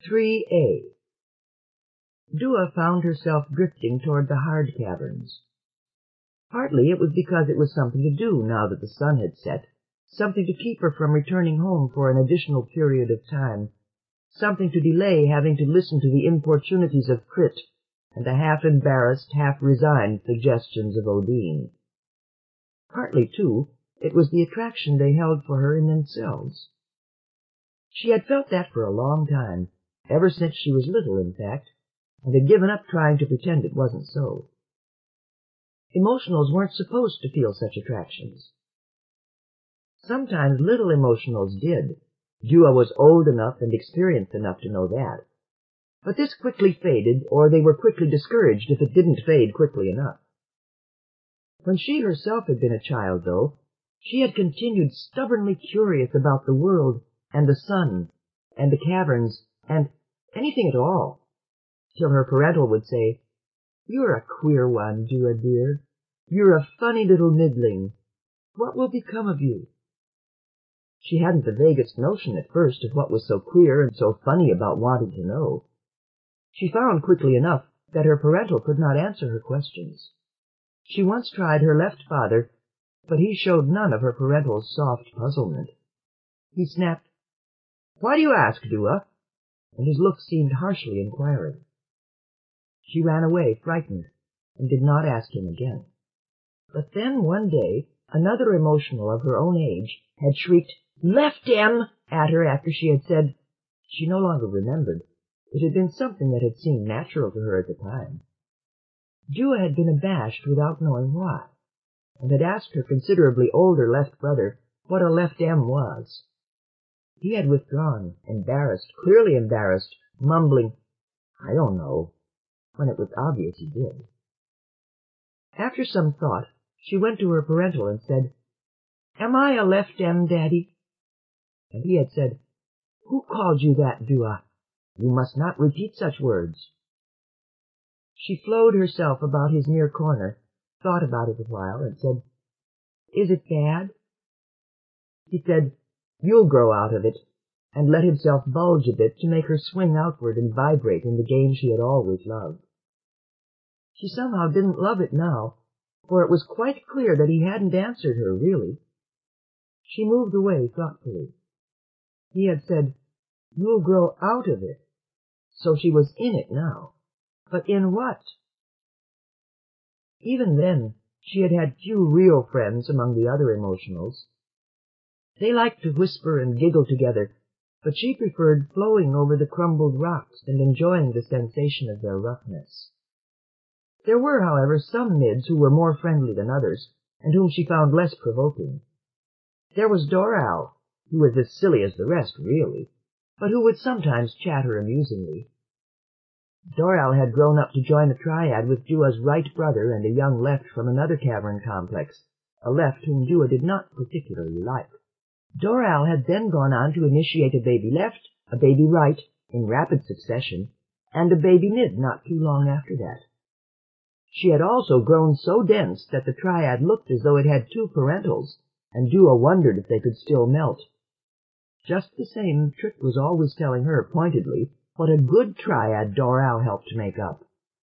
3A. Dua found herself drifting toward the hard caverns. Partly it was because it was something to do now that the sun had set, something to keep her from returning home for an additional period of time, something to delay having to listen to the importunities of Crit and the half-embarrassed, half-resigned suggestions of Odine. Partly, too, it was the attraction they held for her in themselves. She had felt that for a long time, ever since she was little, in fact, and had given up trying to pretend it wasn't so. Emotionals weren't supposed to feel such attractions. Sometimes little emotionals did. Dua was old enough and experienced enough to know that. But this quickly faded, or they were quickly discouraged if it didn't fade quickly enough. When she herself had been a child, though, she had continued stubbornly curious about the world and the sun and the caverns and anything at all, till her parental would say, "You're a queer one, Dua dear. You're a funny little middling. What will become of you?" She hadn't the vaguest notion at first of what was so queer and so funny about wanting to know. She found quickly enough that her parental could not answer her questions. She once tried her left father, but he showed none of her parental's soft puzzlement. He snapped, "Why do you ask, Dua?" and his look seemed harshly inquiring. She ran away, frightened, and did not ask him again. But then one day another emotional of her own age had shrieked, "Left 'em!" at her after she had said, she no longer remembered. It had been something that had seemed natural to her at the time. Dua had been abashed without knowing why, and had asked her considerably older left brother what a left M was. He had withdrawn, embarrassed, clearly embarrassed, mumbling, "I don't know," when it was obvious he did. After some thought, she went to her parental and said, "Am I a left M, Daddy?" And he had said, "Who called you that, Dua? You must not repeat such words." She flowed herself about his near corner, thought about it a while, and said, "Is it bad?" He said, "You'll grow out of it," and let himself bulge a bit to make her swing outward and vibrate in the game she had always loved. She somehow didn't love it now, for it was quite clear that he hadn't answered her, really. She moved away thoughtfully. He had said, "You'll grow out of it," so she was in it now. But in what? Even then, she had had few real friends among the other emotionals. They liked to whisper and giggle together, but she preferred flowing over the crumbled rocks and enjoying the sensation of their roughness. There were, however, some mids who were more friendly than others, and whom she found less provoking. There was Doral, who was as silly as the rest, really, but who would sometimes chatter amusingly. Doral had grown up to join a triad with Dua's right brother and a young left from another cavern complex, a left whom Dua did not particularly like. Doral had then gone on to initiate a baby left, a baby right, in rapid succession, and a baby mid not too long after that. She had also grown so dense that the triad looked as though it had two parentals, and Dua wondered if they could still melt. Just the same, Trick was always telling her pointedly what a good triad Doral helped to make up.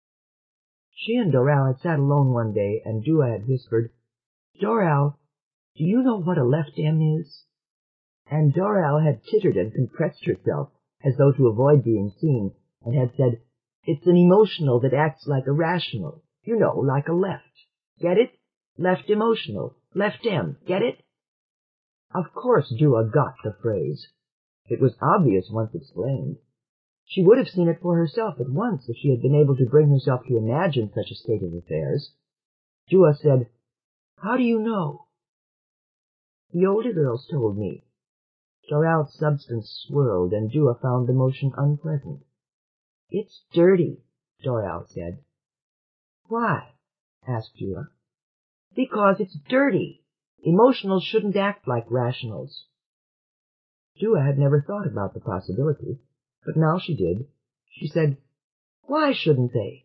She and Doral had sat alone one day, and Dua had whispered, "Doral, do you know what a left M is?" And Doral had tittered and compressed herself, as though to avoid being seen, and had said, "It's an emotional that acts like a rational. You know, like a left. Get it? Left emotional. Left M. Get it?" Of course Dua got the phrase. It was obvious once explained. She would have seen it for herself at once if she had been able to bring herself to imagine such a state of affairs. Dua said, "How do you know?" "The older girls told me." Doral's substance swirled, and Dua found the motion unpleasant. "It's dirty," Doral said. "Why?" asked Dua. "Because it's dirty. Emotionals shouldn't act like rationals." Dua had never thought about the possibility, but now she did. She said, "Why shouldn't they?"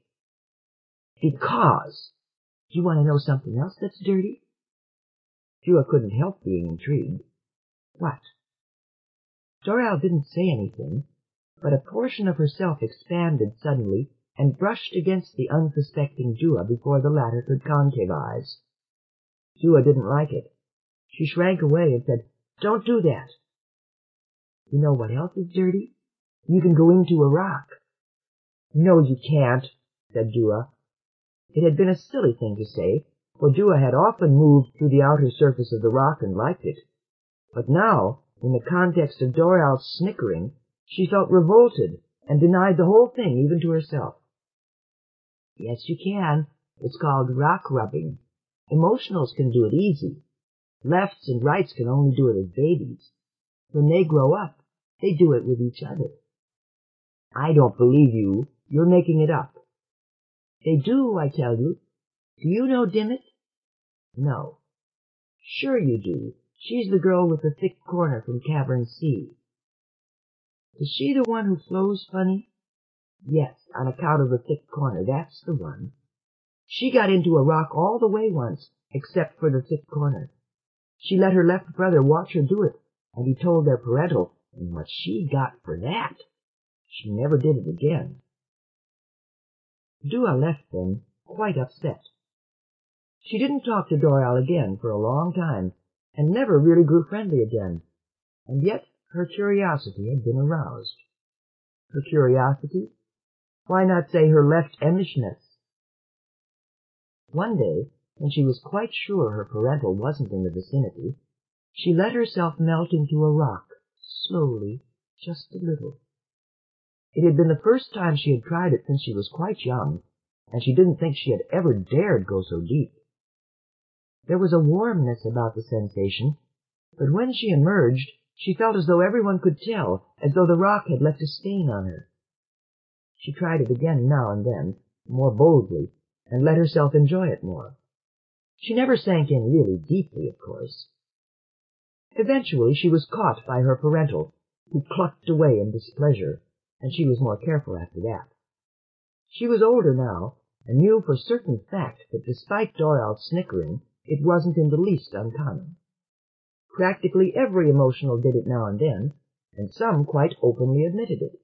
"Because. Do you want to know something else that's dirty?" Dua couldn't help being intrigued. "What?" Doral didn't say anything, but a portion of herself expanded suddenly and brushed against the unsuspecting Jua before the latter could concavise. Jua didn't like it. She shrank away and said, "Don't do that." "You know what else is dirty? You can go into a rock." "No, you can't," said Jua. It had been a silly thing to say, for Jua had often moved through the outer surface of the rock and liked it. But now, in the context of Doral's snickering, she felt revolted and denied the whole thing even to herself. "Yes, you can. It's called rock rubbing. Emotionals can do it easy. Lefts and rights can only do it as babies. When they grow up, they do it with each other." "I don't believe you. You're making it up." "They do, I tell you. Do you know Dimmitt?" "No." "Sure you do. She's the girl with the thick corner from Cavern C." "Is she the one who flows funny?" "Yes, on account of the thick corner. That's the one. She got into a rock all the way once, except for the thick corner. She let her left brother watch her do it, and he told their parental, and what she got for that! She never did it again." Jua left then, quite upset. She didn't talk to Doral again for a long time, and never really grew friendly again, and yet her curiosity had been aroused. Her curiosity? Why not say her left-emishness? One day, when she was quite sure her parental wasn't in the vicinity, she let herself melt into a rock, slowly, just a little. It had been the first time she had tried it since she was quite young, and she didn't think she had ever dared go so deep. There was a warmness about the sensation, but when she emerged, she felt as though everyone could tell, as though the rock had left a stain on her. She tried it again now and then, more boldly, and let herself enjoy it more. She never sank in really deeply, of course. Eventually she was caught by her parental, who clucked away in displeasure, and she was more careful after that. She was older now, and knew for certain fact that despite Doral's snickering, it wasn't in the least uncommon. Practically every emotional did it now and then, and some quite openly admitted it.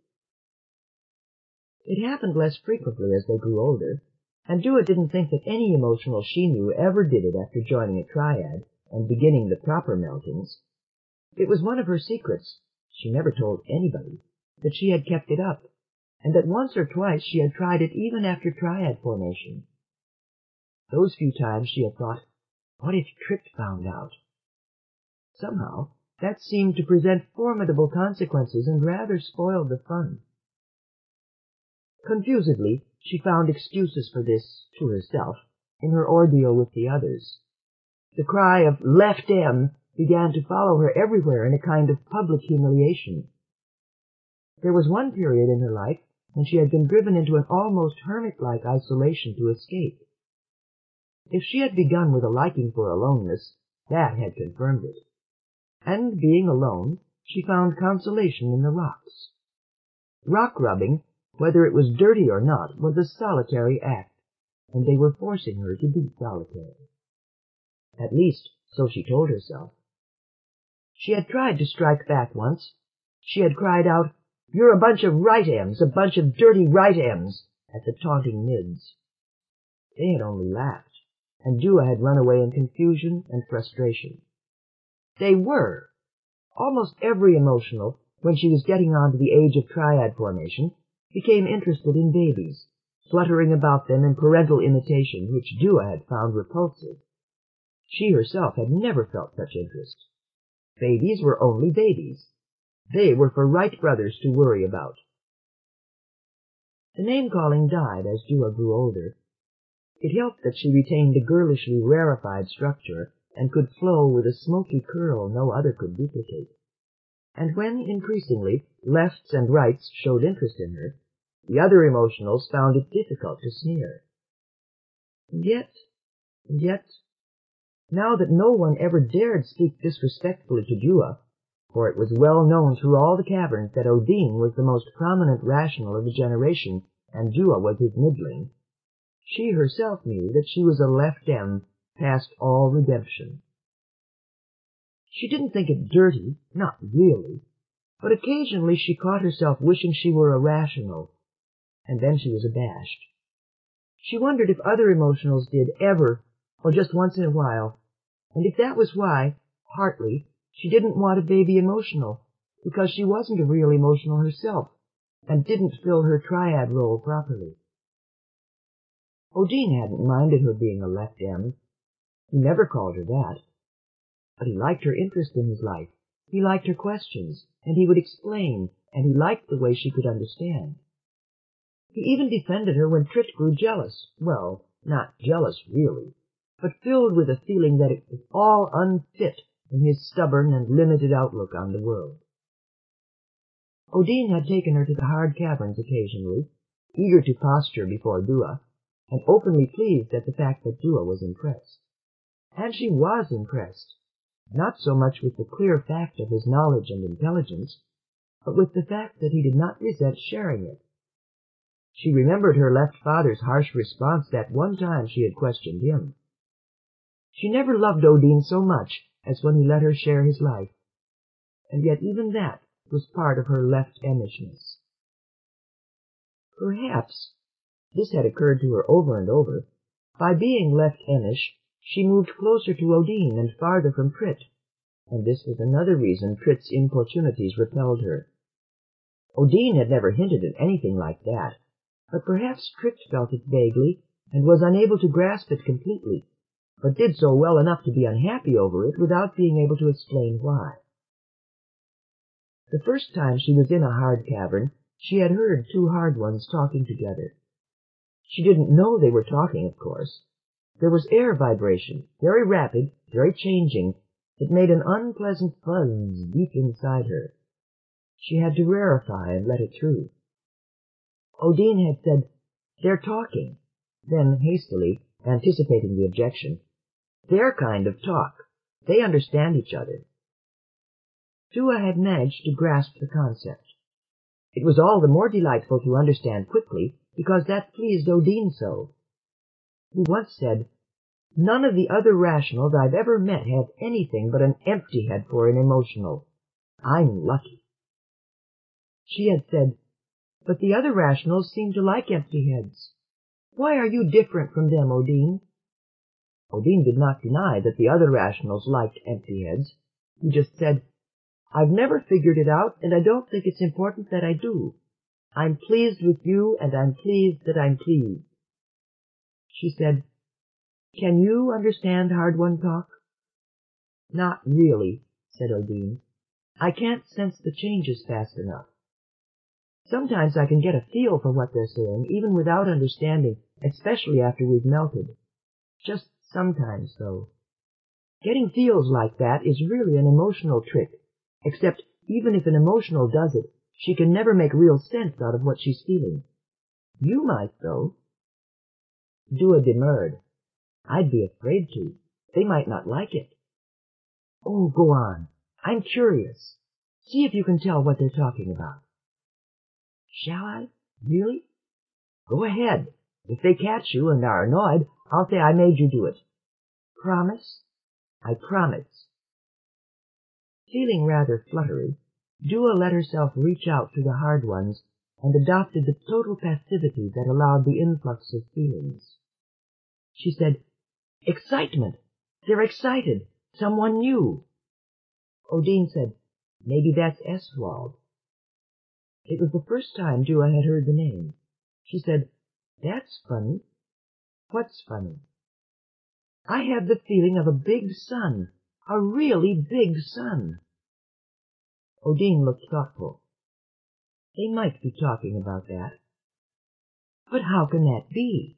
It happened less frequently as they grew older, and Jua didn't think that any emotional she knew ever did it after joining a triad and beginning the proper meltings. It was one of her secrets, she never told anybody, that she had kept it up, and that once or twice she had tried it even after triad formation. Those few times she had thought, what if Trip found out? Somehow, that seemed to present formidable consequences and rather spoiled the fun. Confusedly, she found excuses for this, to herself, in her ordeal with the others. The cry of "Left M" began to follow her everywhere in a kind of public humiliation. There was one period in her life when she had been driven into an almost hermit-like isolation to escape. If she had begun with a liking for aloneness, that had confirmed it. And being alone, she found consolation in the rocks. Rock-rubbing, whether it was dirty or not, was a solitary act, and they were forcing her to be solitary. At least, so she told herself. She had tried to strike back once. She had cried out, "You're a bunch of right-ems, a bunch of dirty right-ems," at the taunting mids. They had only laughed, and Jua had run away in confusion and frustration. They were. Almost every emotional, when she was getting on to the age of triad formation, became interested in babies, fluttering about them in parental imitation, which Jua had found repulsive. She herself had never felt such interest. Babies were only babies. They were for right brothers to worry about. The name-calling died as Jua grew older. It helped that she retained a girlishly rarefied structure and could flow with a smoky curl no other could duplicate. And when, increasingly, lefts and rights showed interest in her, the other emotionals found it difficult to sneer. And yet, now that no one ever dared speak disrespectfully to Jua, for it was well known through all the caverns that Odin was the most prominent rational of the generation, and Jua was his middling, she herself knew that she was a left-em past all redemption. She didn't think it dirty, not really, but occasionally she caught herself wishing she were irrational, and then she was abashed. She wondered if other emotionals did ever, or just once in a while, and if that was why, partly, she didn't want a baby emotional, because she wasn't a real emotional herself, and didn't fill her triad role properly. Odin hadn't minded her being a left M. He never called her that. But he liked her interest in his life. He liked her questions, and he would explain, and he liked the way she could understand. He even defended her when Trit grew jealous. Well, not jealous, really, but filled with a feeling that it was all unfit in his stubborn and limited outlook on the world. Odin had taken her to the hard caverns occasionally, eager to posture before Dua, and openly pleased at the fact that Dua was impressed. And she was impressed, not so much with the clear fact of his knowledge and intelligence, but with the fact that he did not resent sharing it. She remembered her left father's harsh response that one time she had questioned him. She never loved Odin so much as when he let her share his life, and yet even that was part of her left-emishness. Perhaps, this had occurred to her over and over, by being left-emish, she moved closer to Odin and farther from Trit, and this was another reason Trit's importunities repelled her. Odin had never hinted at anything like that, but perhaps Trit felt it vaguely and was unable to grasp it completely, but did so well enough to be unhappy over it without being able to explain why. The first time she was in a hard cavern, she had heard two hard ones talking together. She didn't know they were talking, of course. There was air vibration, very rapid, very changing, that made an unpleasant fuzz deep inside her. She had to rarefy and let it through. Odin had said, "They're talking," then hastily, anticipating the objection, "Their kind of talk. They understand each other." Dua had managed to grasp the concept. It was all the more delightful to understand quickly, because that pleased Odin so. He once said, "None of the other rationals I've ever met have anything but an empty head for an emotional. I'm lucky." She had said, "But the other rationals seem to like empty heads. Why are you different from them, Odin?" Odin did not deny that the other rationals liked empty heads. He just said, "I've never figured it out, and I don't think it's important that I do. I'm pleased with you, and I'm pleased that I'm pleased." She said, "Can you understand hard one talk?" "Not really," said Odin. "I can't sense the changes fast enough. Sometimes I can get a feel for what they're saying, even without understanding, especially after we've melted. Just sometimes, though. Getting feels like that is really an emotional trick, except even if an emotional does it, she can never make real sense out of what she's feeling. You might, though." Dua demurred. "I'd be afraid to. They might not like it." "Oh, go on. I'm curious. See if you can tell what they're talking about." "Shall I? Really?" "Go ahead. If they catch you and are annoyed, I'll say I made you do it." "Promise?" "I promise." Feeling rather fluttery, Dua let herself reach out to the hard ones and adopted the total passivity that allowed the influx of feelings. She said, "Excitement! They're excited! Someone new!" Odin said, "Maybe that's Eswald." It was the first time Dua had heard the name. She said, "That's funny." "What's funny?" "I have the feeling of a big sun, a really big sun." Odin looked thoughtful. They might be talking about that. But how can that be?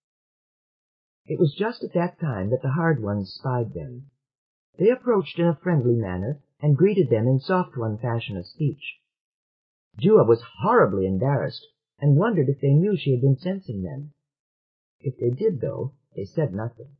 It was just at that time that the hard ones spied them. They approached in a friendly manner and greeted them in soft one fashion of speech. Dua was horribly embarrassed and wondered if they knew she had been sensing them. If they did, though, they said nothing.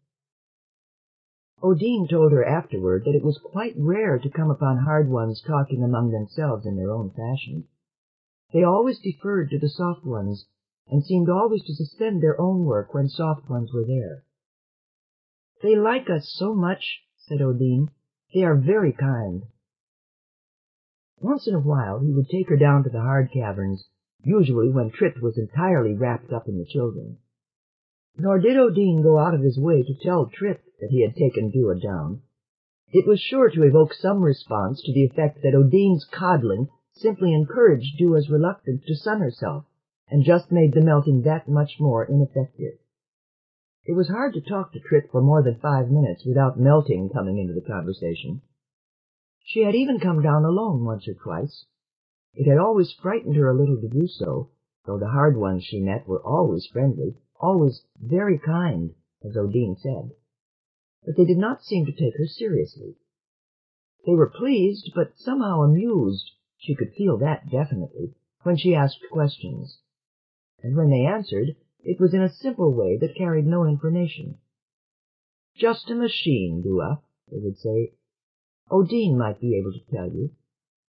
Odin told her afterward that it was quite rare to come upon hard ones talking among themselves in their own fashion. They always deferred to the soft ones, and seemed always to suspend their own work when soft ones were there. "They like us so much," said Odin. "They are very kind." Once in a while he would take her down to the hard caverns, usually when Trit was entirely wrapped up in the children. Nor did Odin go out of his way to tell Trit that he had taken Dua down. It was sure to evoke some response to the effect that Odin's coddling simply encouraged Dua's reluctance to sun herself, and just made the melting that much more ineffective. It was hard to talk to Trit for more than 5 minutes without melting coming into the conversation. She had even come down alone once or twice. It had always frightened her a little to do so, though the hard ones she met were always friendly, always very kind, as Odin said. But they did not seem to take her seriously. They were pleased, but somehow amused, she could feel that definitely, when she asked questions. And when they answered, it was in a simple way that carried no information. "Just a machine, Dua," they would say. "Odin might be able to tell you."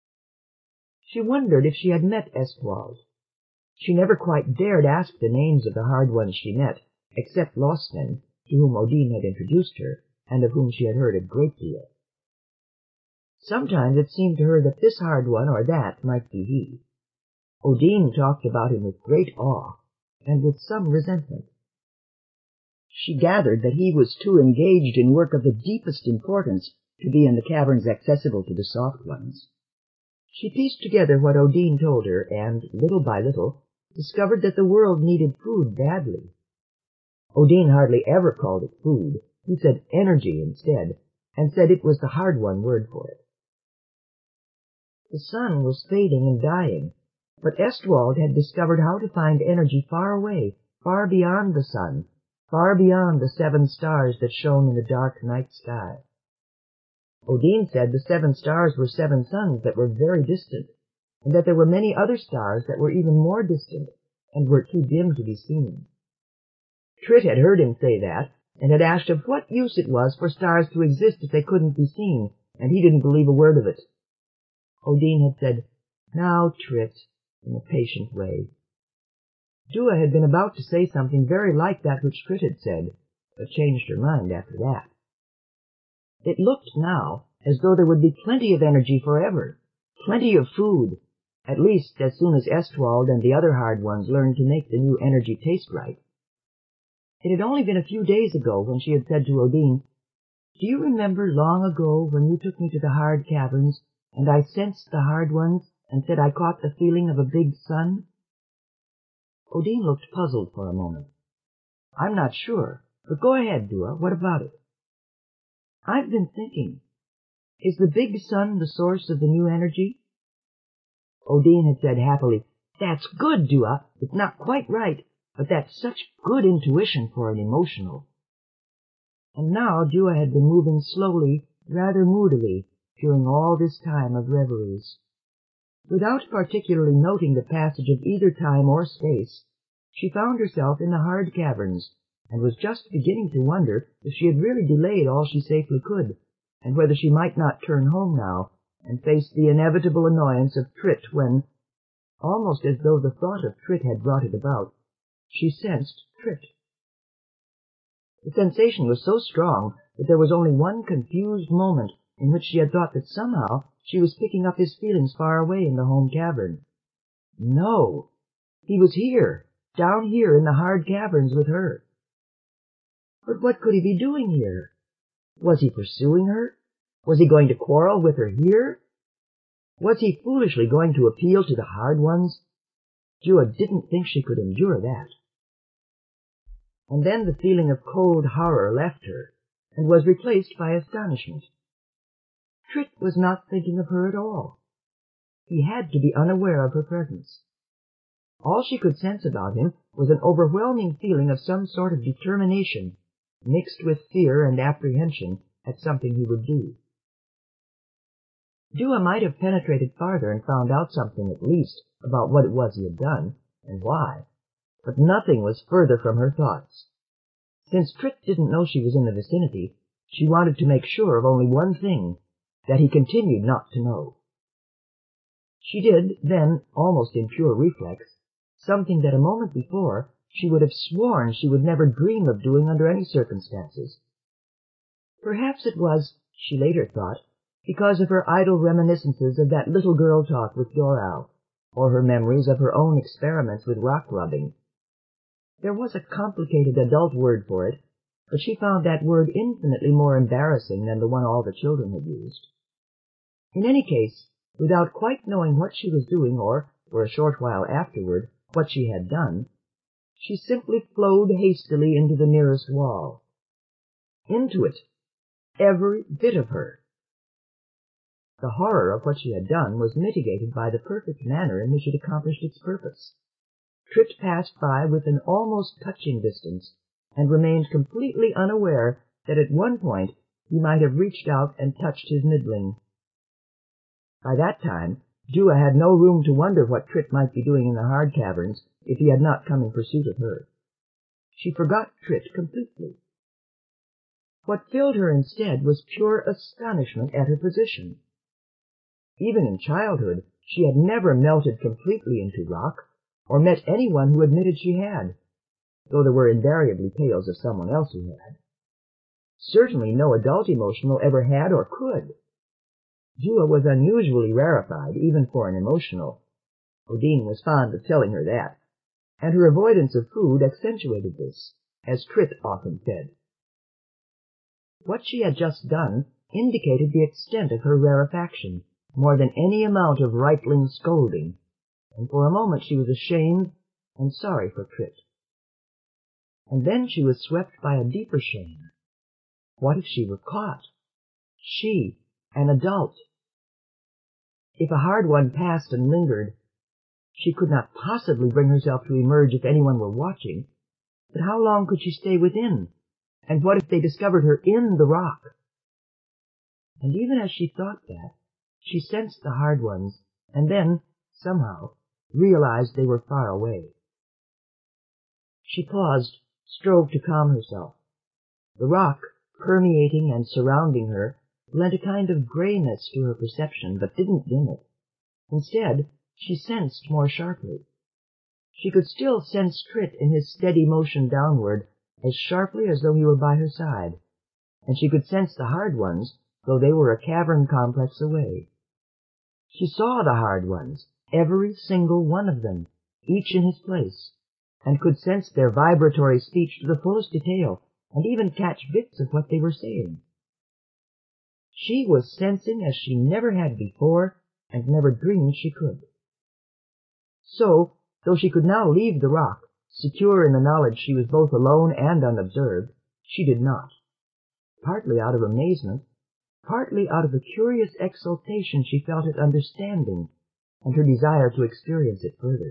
She wondered if she had met Estwald. She never quite dared ask the names of the hard ones she met, except Losten, to whom Odin had introduced her, and of whom she had heard a great deal. Sometimes it seemed to her that this hard one or that might be he. Odin talked about him with great awe, and with some resentment. She gathered that he was too engaged in work of the deepest importance to be in the caverns accessible to the soft ones. She pieced together what Odin told her, and, little by little, discovered that the world needed food badly. Odin hardly ever called it food. He said energy instead, and said it was the hard one word for it. The sun was fading and dying, but Estwald had discovered how to find energy far away, far beyond the sun, far beyond the 7 stars that shone in the dark night sky. Odin said the 7 stars were 7 suns that were very distant, and that there were many other stars that were even more distant, and were too dim to be seen. Trit had heard him say that, and had asked of what use it was for stars to exist if they couldn't be seen, and he didn't believe a word of it. Odin had said, "Now, Trit," in a patient way. Dua had been about to say something very like that which Trit had said, but changed her mind after that. It looked now as though there would be plenty of energy forever, plenty of food, at least as soon as Estwald and the other hard ones learned to make the new energy taste right. It had only been a few days ago when she had said to Odin, "Do you remember long ago when you took me to the hard caverns, and I sensed the hard ones, and said I caught the feeling of a big sun?" Odin looked puzzled for a moment. "I'm not sure, but go ahead, Dua. What about it?" "I've been thinking. Is the big sun the source of the new energy?" Odin had said happily, "That's good, Dua. It's not quite right, but that's such good intuition for an emotional." And now Dua had been moving slowly, rather moodily, during all this time of reveries. Without particularly noting the passage of either time or space, she found herself in the hard caverns, and was just beginning to wonder if she had really delayed all she safely could, and whether she might not turn home now, and face the inevitable annoyance of Trit when, almost as though the thought of Trit had brought it about, she sensed Trit. The sensation was so strong that there was only one confused moment in which she had thought that somehow she was picking up his feelings far away in the home cavern. No! He was here, down here in the hard caverns with her. But what could he be doing here? Was he pursuing her? Was he going to quarrel with her here? Was he foolishly going to appeal to the hard ones? Dua didn't think she could endure that. And then the feeling of cold horror left her, and was replaced by astonishment. Trit was not thinking of her at all. He had to be unaware of her presence. All she could sense about him was an overwhelming feeling of some sort of determination, mixed with fear and apprehension at something he would do. Dua might have penetrated farther and found out something at least about what it was he had done, and why, but nothing was further from her thoughts. Since Trit didn't know she was in the vicinity, she wanted to make sure of only one thing, that he continued not to know. She did, then, almost in pure reflex, something that a moment before she would have sworn she would never dream of doing under any circumstances. Perhaps it was, she later thought, because of her idle reminiscences of that little girl talk with Doral, or her memories of her own experiments with rock-rubbing. There was a complicated adult word for it, but she found that word infinitely more embarrassing than the one all the children had used. In any case, without quite knowing what she was doing, or, for a short while afterward, what she had done, she simply flowed hastily into the nearest wall. Into it, every bit of her. The horror of what she had done was mitigated by the perfect manner in which it accomplished its purpose. Tripped passed by within almost touching distance, and remained completely unaware that at one point he might have reached out and touched his middling. By that time, Dua had no room to wonder what Tripp might be doing in the hard caverns if he had not come in pursuit of her. She forgot Tripp completely. What filled her instead was pure astonishment at her position. Even in childhood, she had never melted completely into rock, or met anyone who admitted she had, though there were invariably tales of someone else who had. Certainly no adult emotional ever had or could. Dua was unusually rarefied, even for an emotional. Odin was fond of telling her that, and her avoidance of food accentuated this, as Tripp often said. What she had just done indicated the extent of her rarefaction, more than any amount of rightling scolding, and for a moment she was ashamed and sorry for Tripp. And then she was swept by a deeper shame. What if she were caught? She, an adult. If a hard one passed and lingered, she could not possibly bring herself to emerge if anyone were watching. But how long could she stay within? And what if they discovered her in the rock? And even as she thought that, she sensed the hard ones, and then, somehow, realized they were far away. She paused, strove to calm herself. The rock, permeating and surrounding her, lent a kind of grayness to her perception, but didn't dim it. Instead, she sensed more sharply. She could still sense Tripp in his steady motion downward, as sharply as though he were by her side, and she could sense the hard ones, though they were a cavern complex away. She saw the hard ones, every single one of them, each in his place, and could sense their vibratory speech to the fullest detail, and even catch bits of what they were saying. She was sensing as she never had before, and never dreamed she could. So, though she could now leave the rock, secure in the knowledge she was both alone and unobserved, she did not. Partly out of amazement, partly out of the curious exultation she felt at understanding, and her desire to experience it further.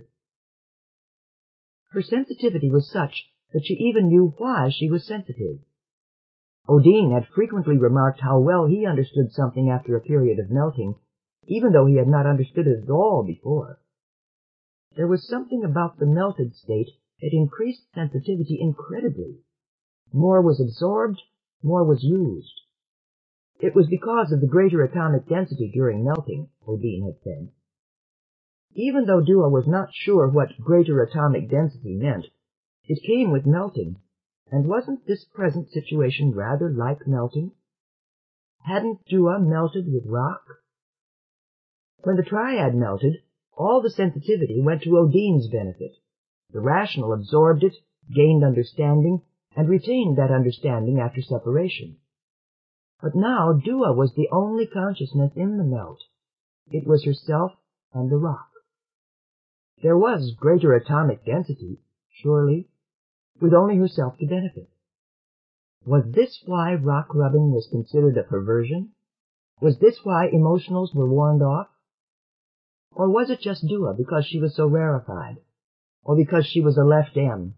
Her sensitivity was such that she even knew why she was sensitive. Odin had frequently remarked how well he understood something after a period of melting, even though he had not understood it at all before. There was something about the melted state that increased sensitivity incredibly. More was absorbed, more was used. It was because of the greater atomic density during melting, Odin had said. Even though Dua was not sure what greater atomic density meant, it came with melting, and wasn't this present situation rather like melting? Hadn't Dua melted with rock? When the triad melted, all the sensitivity went to Odin's benefit. The rational absorbed it, gained understanding, and retained that understanding after separation. But now Dua was the only consciousness in the melt. It was herself and the rock. There was greater atomic density, surely, with only herself to benefit. Was this why rock-rubbing was considered a perversion? Was this why emotionals were warned off? Or was it just Dua because she was so rarefied? Or because she was a left M?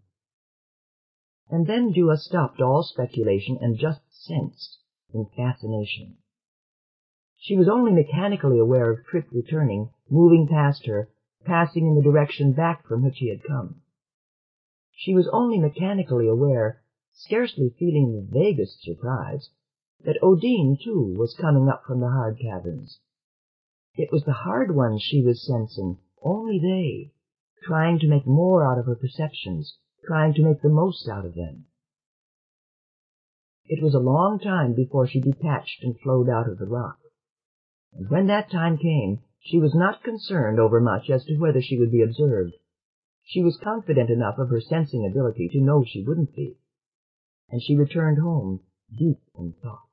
And then Dua stopped all speculation and just sensed in fascination. She was only mechanically aware of Tripp returning, moving past her, passing in the direction back from which he had come. She was only mechanically aware, scarcely feeling the vaguest surprise, that Odin, too, was coming up from the hard caverns. It was the hard ones she was sensing, only they, trying to make more out of her perceptions, trying to make the most out of them. It was a long time before she detached and flowed out of the rock. And when that time came, she was not concerned overmuch as to whether she would be observed. She was confident enough of her sensing ability to know she wouldn't be, and she returned home deep in thought.